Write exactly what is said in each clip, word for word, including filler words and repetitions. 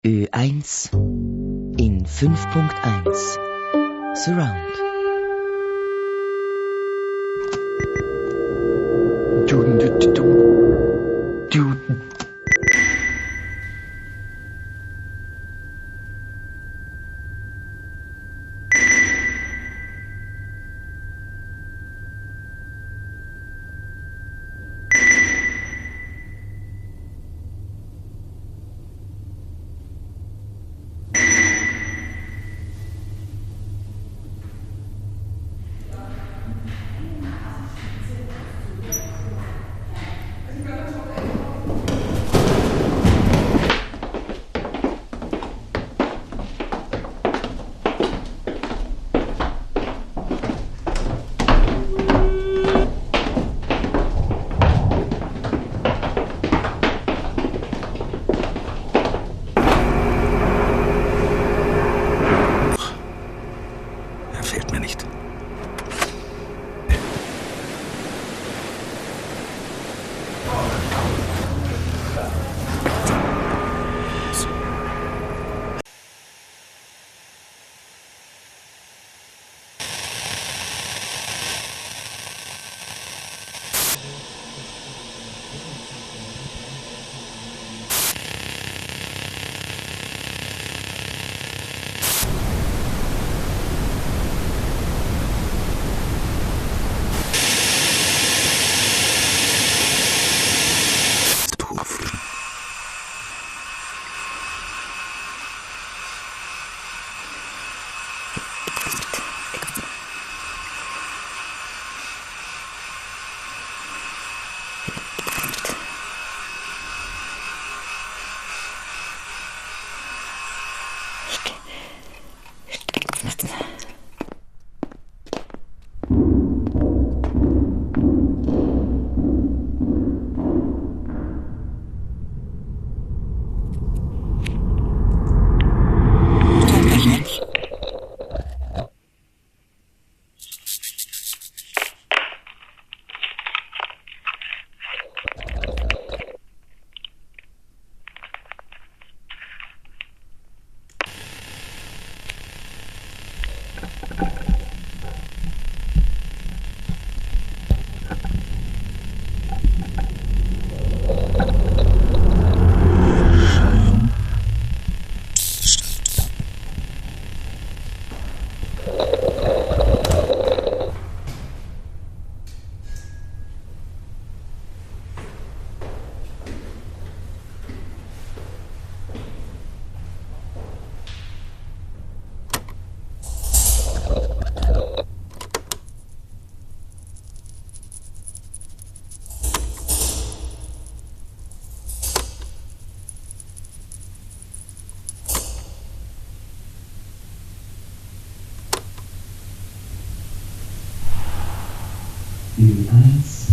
Ö eins in fünf Punkt eins Surround. Du, du, du, du, du. Ö eins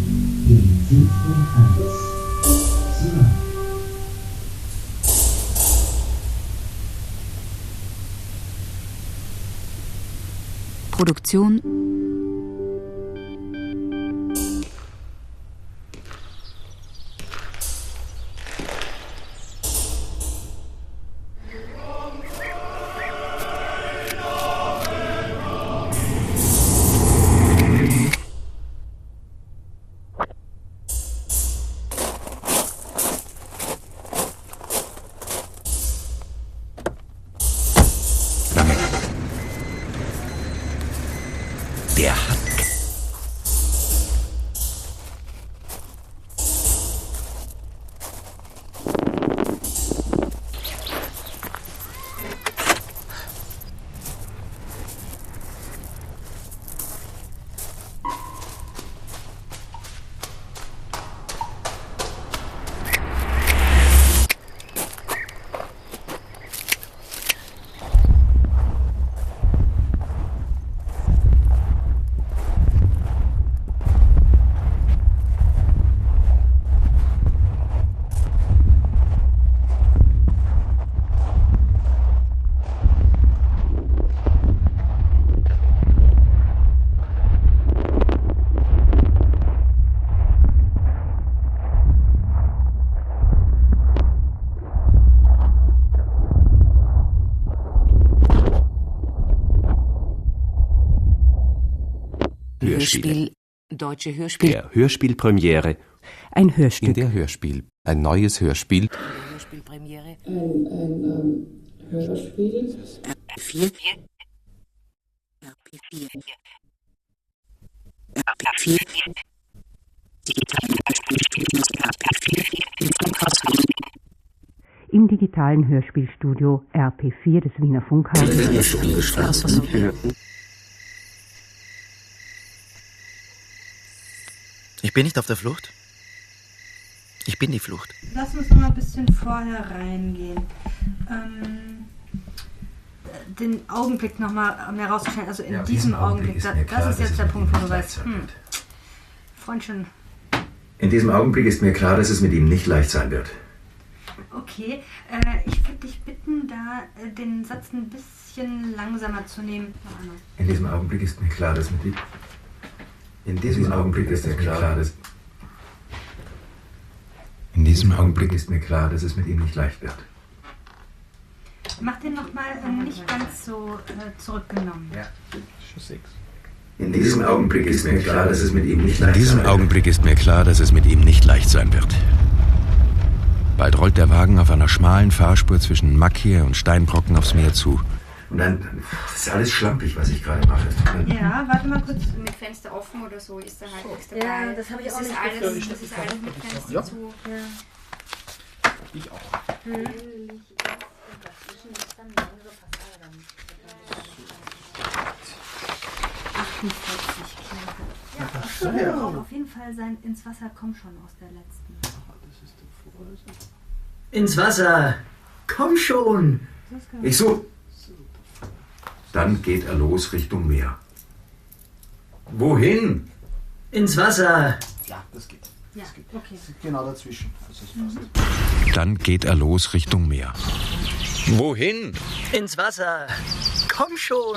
in fünf Punkt eins Surround. Produktion Hörspiele. Deutsche Hörspiel. Der Hörspielpremiere. Ein Hörstück. In der Hörspiel. Ein neues Hörspiel. Hörspielpremiere. Ein, ein ähm, Hörspiel. Vier. Vier. Im digitalen Hörspielstudio R P vier des Wiener Funkhauses. Ich bin nicht auf der Flucht. Ich bin die Flucht. Lass uns noch mal ein bisschen vorher reingehen. Ähm, den Augenblick noch mal mehr rauszustellen. Also in Ja, diesem diesem Augenblick Augenblick, ist da, mir das klar, ist dass jetzt es der mit Punkt, ihm wo du nicht weißt, leicht hm, sein wird. Freundchen, In diesem Augenblick ist mir klar, dass es mit ihm nicht leicht sein wird. okay. Äh, ich würde dich bitten, da äh, den Satz ein bisschen langsamer zu nehmen. Noch einmal. In diesem Augenblick ist mir klar, dass mit ihm... In diesem Augenblick ist mir klar, dass... In diesem Augenblick ist mir klar, dass es mit ihm nicht leicht wird. Mach den noch mal äh, nicht ganz so äh, zurückgenommen. Ja. In diesem Augenblick ist mir klar, dass es mit ihm nicht leicht In diesem sein wird. Augenblick ist mir klar, dass es mit ihm nicht leicht sein wird. Bald rollt der Wagen auf einer schmalen Fahrspur zwischen Mackie und Steinbrocken aufs Meer zu. Und dann... Das ist alles schlampig, was ich gerade mache. Ja, warte mal kurz. Mit Fenster offen oder so ist da halt nichts dabei. Ja, das habe ich auch ist nicht alles, gefunden. Das ist alles mit Fenster Ja. zu. Ich auch. achtundvierzig Kilometer. Ja, das auf jeden Fall sein Ins Wasser komm schon aus der letzten. Ins Wasser! Komm schon! Ich so... Dann geht er los Richtung Meer. Wohin? Ins Wasser! Ja, das geht. Ja, okay. Genau dazwischen. Also es passt. Dann geht er los Richtung Meer. Wohin? Ins Wasser! Komm schon!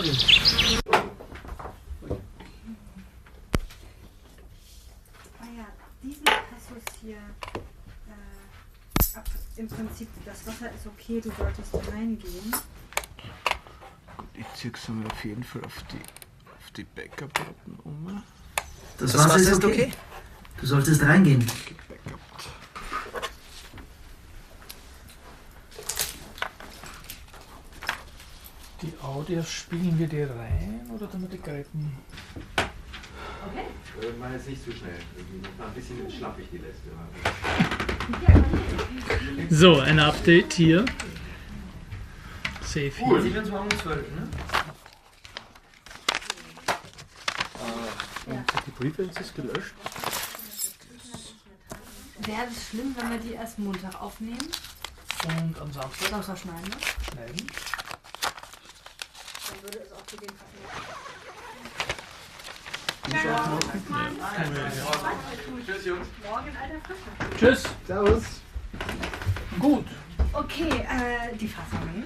Ah ja, diesen Passus hier, äh, ab, im Prinzip, das Wasser ist okay, du solltest reingehen. Ich ziehe es mir auf jeden Fall auf die, auf die Backup-Button um. Das, Wasser, ist okay. Du solltest reingehen. Gebackupt. Die Audios spielen wir die rein oder tun wir die Gräten? Mal jetzt nicht zu schnell. Ein bisschen schlappig die letzte. So, ein Update hier. Safe hier. siebenundzwanzig, zwölf, ne? Die Preference ist gelöscht. Wäre es schlimm, wenn wir die erst Montag aufnehmen? Und am Samstag Samstag schneiden, ne? schneiden. Dann würde es auch zu dem passen. Tschüss, Jungs. Morgen in alter Frische. Tschüss. Servus. Gut. Okay, äh, die Fassung.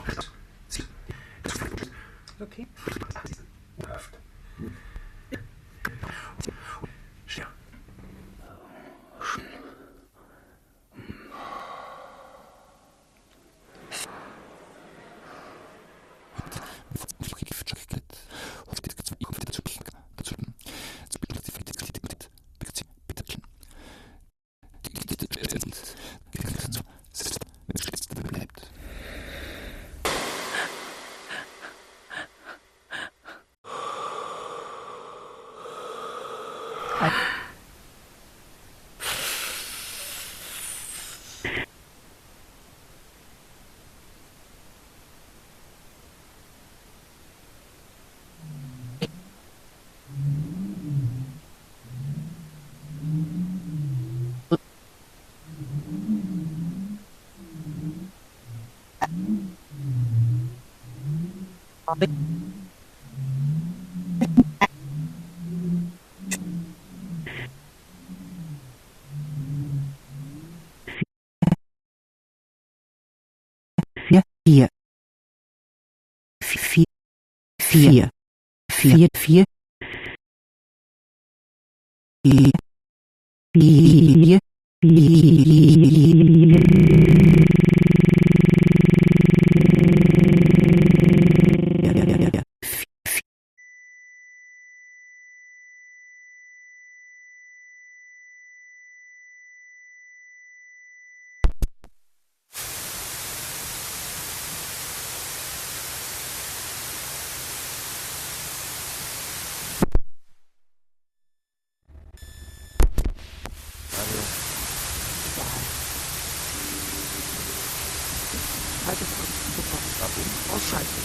Okay. Vier, vier, vier, vier, vier, vier, vier, vier, Halte fest. Sofort. Ausschalten.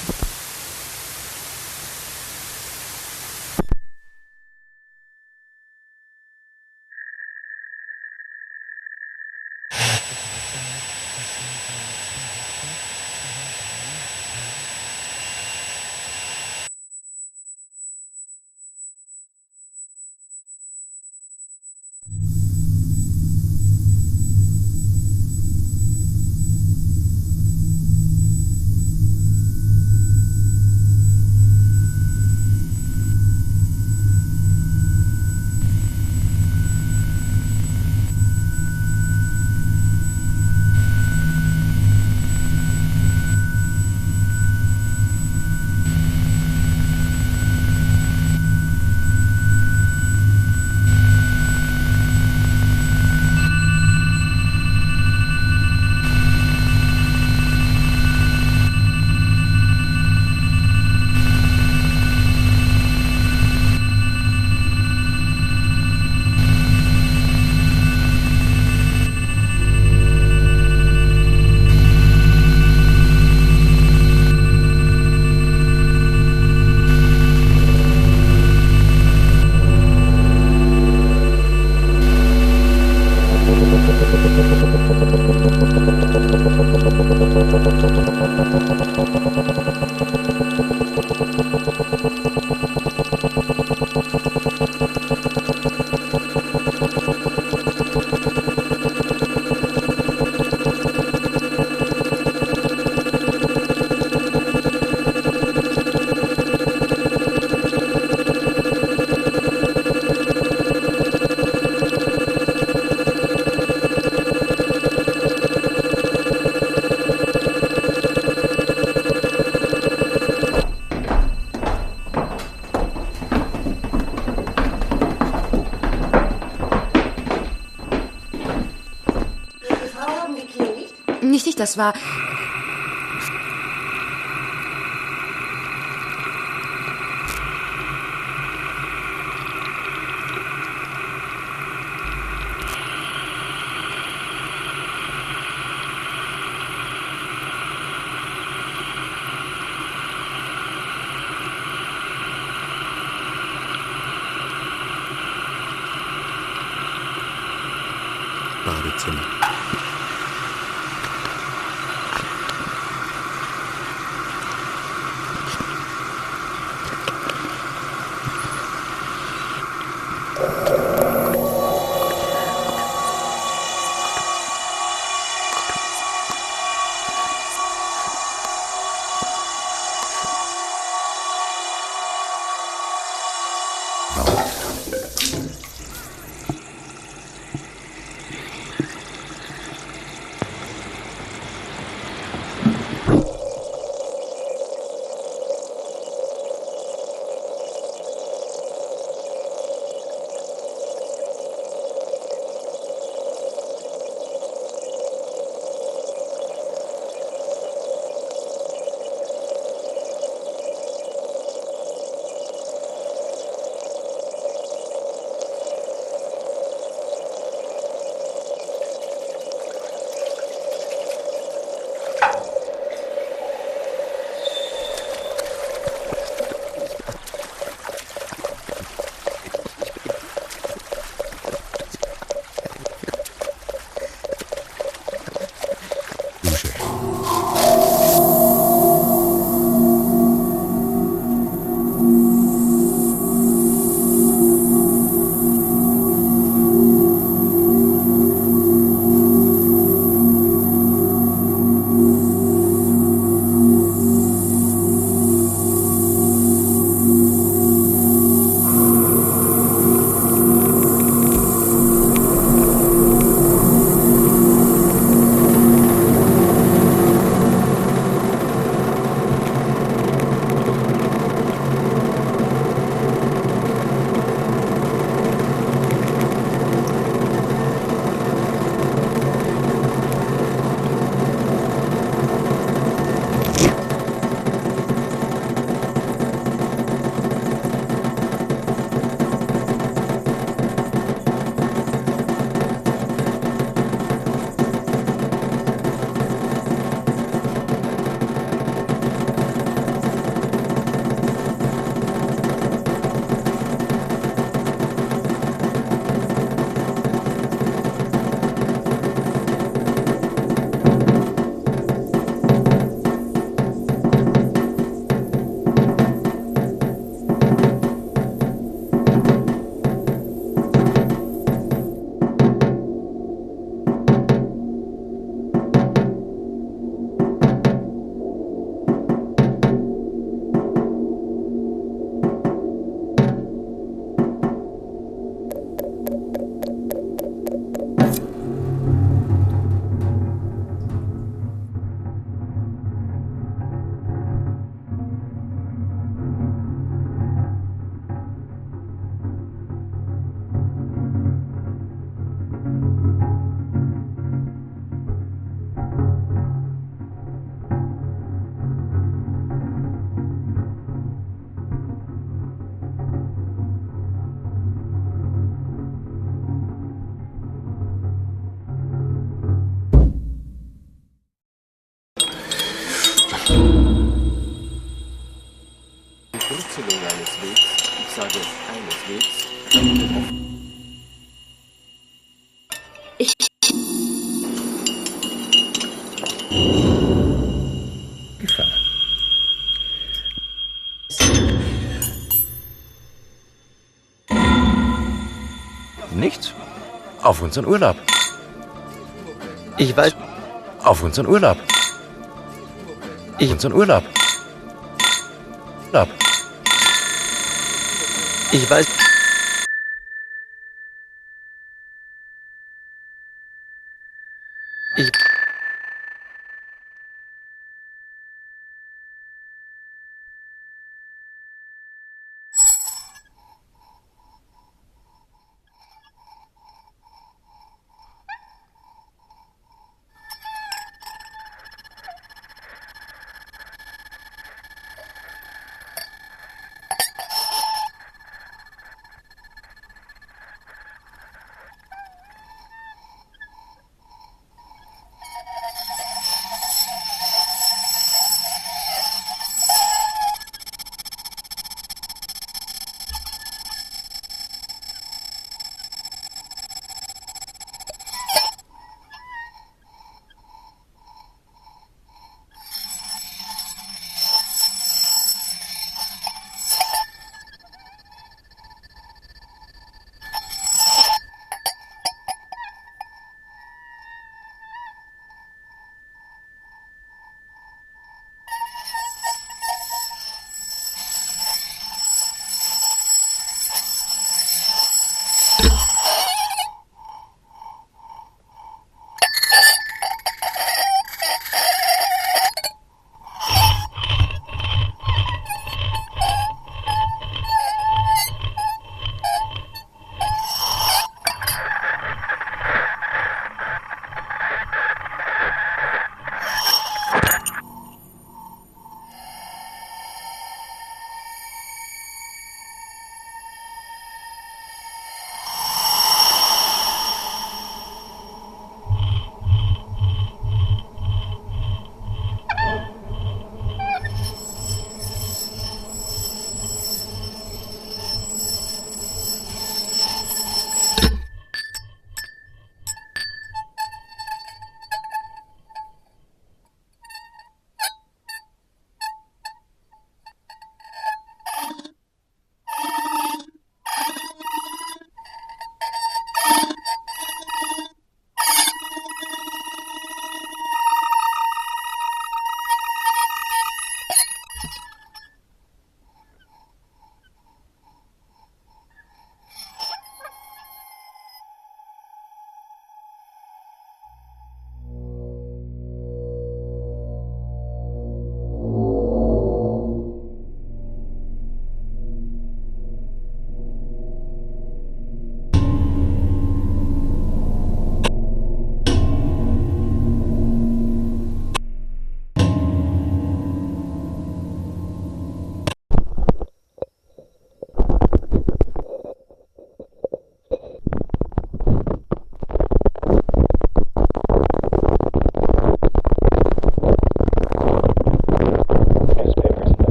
Nicht ich, das war... Badezimmer. Verkürzelung eines Wegs, ich sage eines Wegs, Ich. Gefahr. Nichts. Auf unseren Urlaub. Ich weiß. Auf unseren Urlaub. Ich. Unseren Urlaub. Urlaub. Ich weiß. Ich.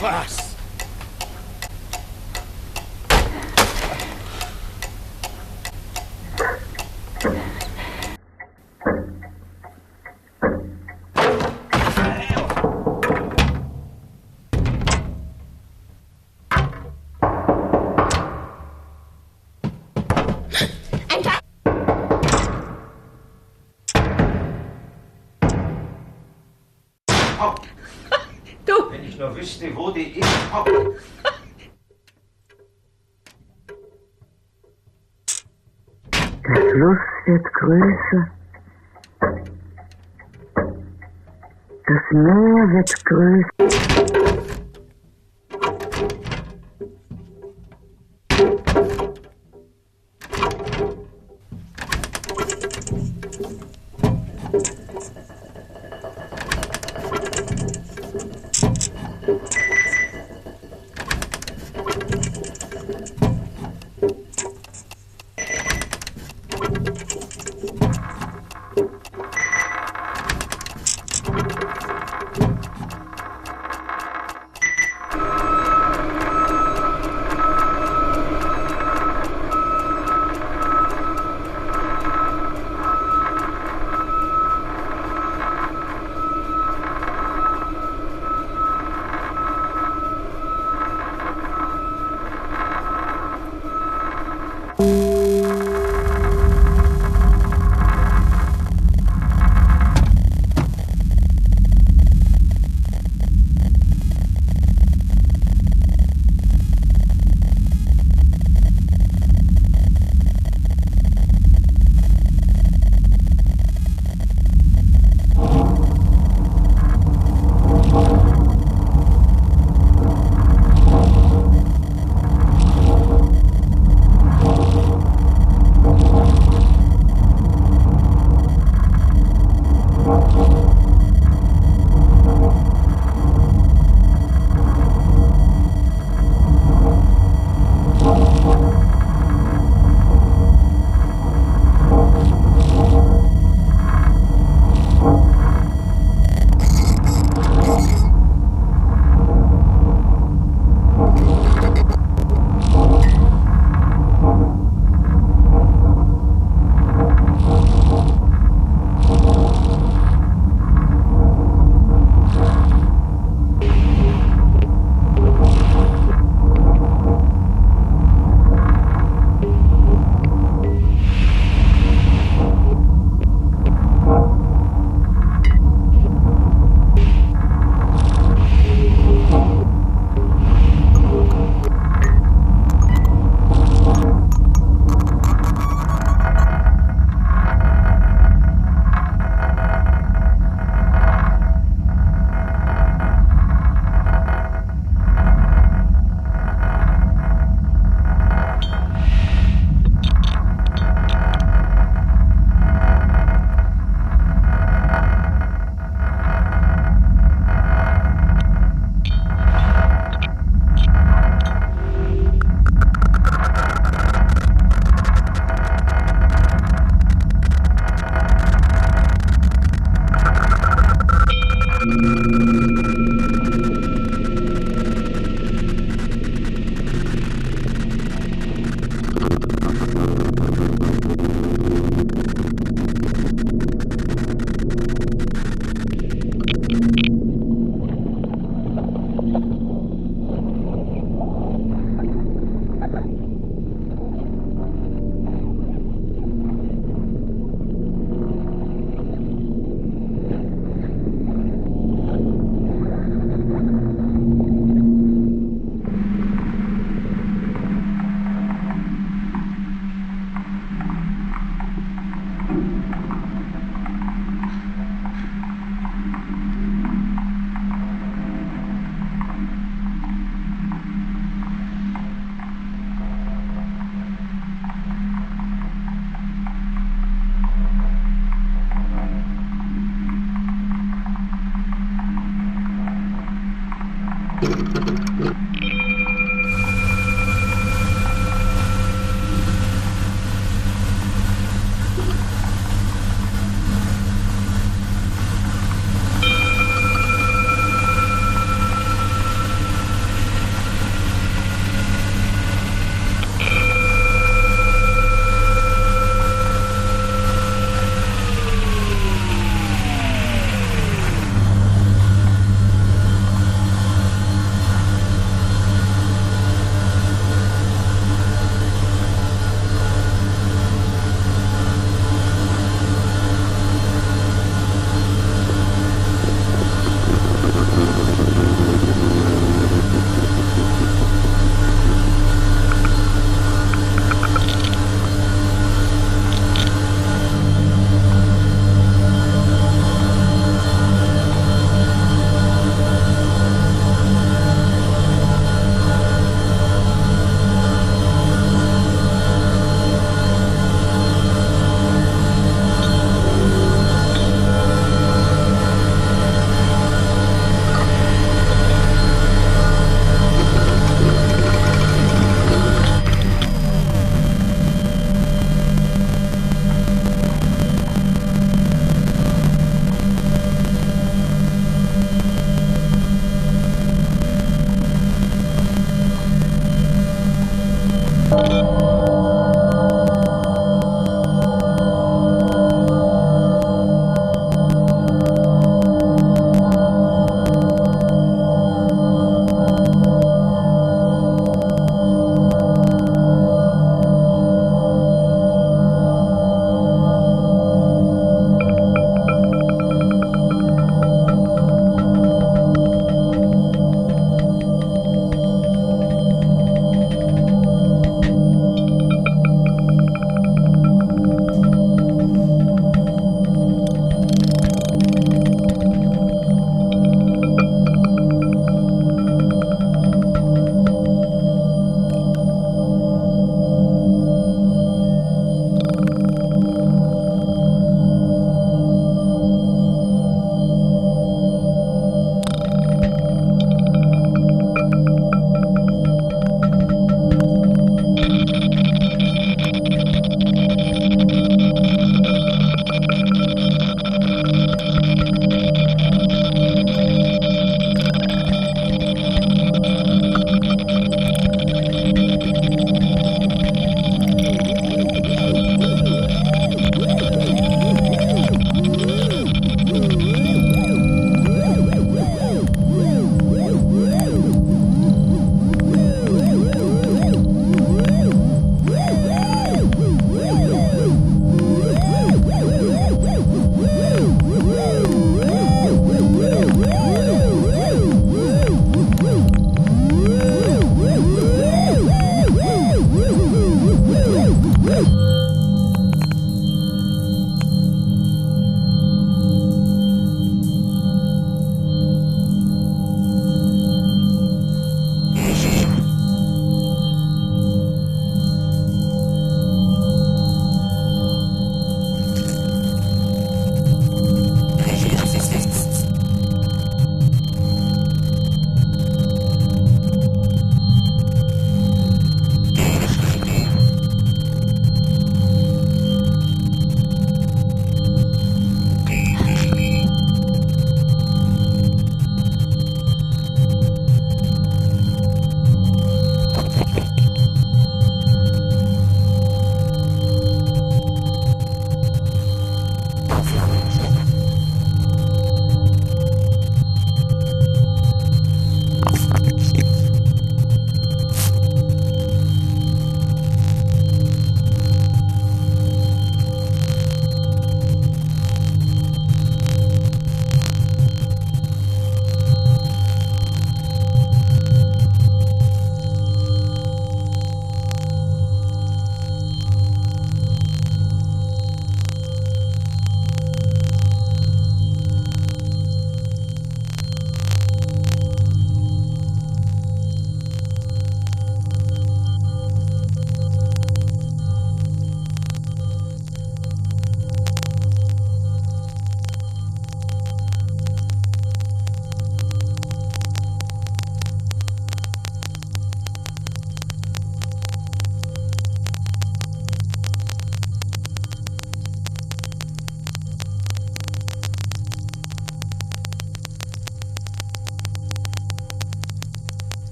Was? Du! Wenn ich nur wüsste, wo die ist. Oh. Der Fluss wird größer. Das Meer wird größer.